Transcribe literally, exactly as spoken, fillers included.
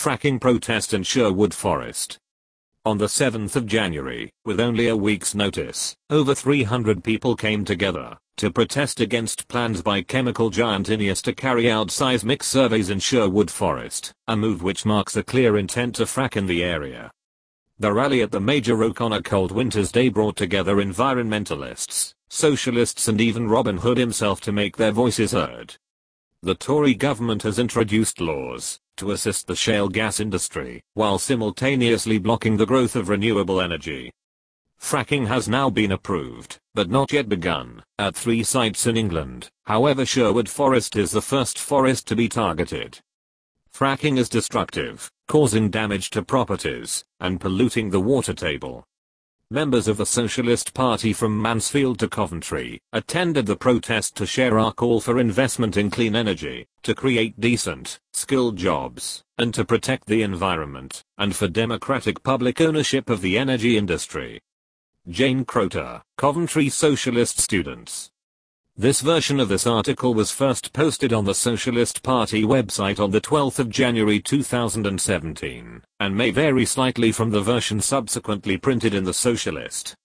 fracking protest in Sherwood Forest. On the seventh of January, with only a week's notice, over three hundred people came together to protest against plans by chemical giant INEOS to carry out seismic surveys in Sherwood Forest, a move which marks a clear intent to frack in the area. The rally at the Major Oak on a cold winter's day brought together environmentalists, socialists and even Robin Hood himself to make their voices heard. The Tory government has introduced laws to assist the shale gas industry, while simultaneously blocking the growth of renewable energy. Fracking has now been approved, but not yet begun, at three sites in England. However, Sherwood Forest is the first forest to be targeted. Fracking is destructive, causing damage to properties, and polluting the water table. Members of the Socialist Party from Mansfield to Coventry attended the protest to share our call for investment in clean energy, to create decent, skilled jobs, and to protect the environment, and for democratic public ownership of the energy industry. Jane Croter, Coventry Socialist Students. This version of this article was first posted on the Socialist Party website on the twelfth of January two thousand seventeen, and may vary slightly from the version subsequently printed in the Socialist.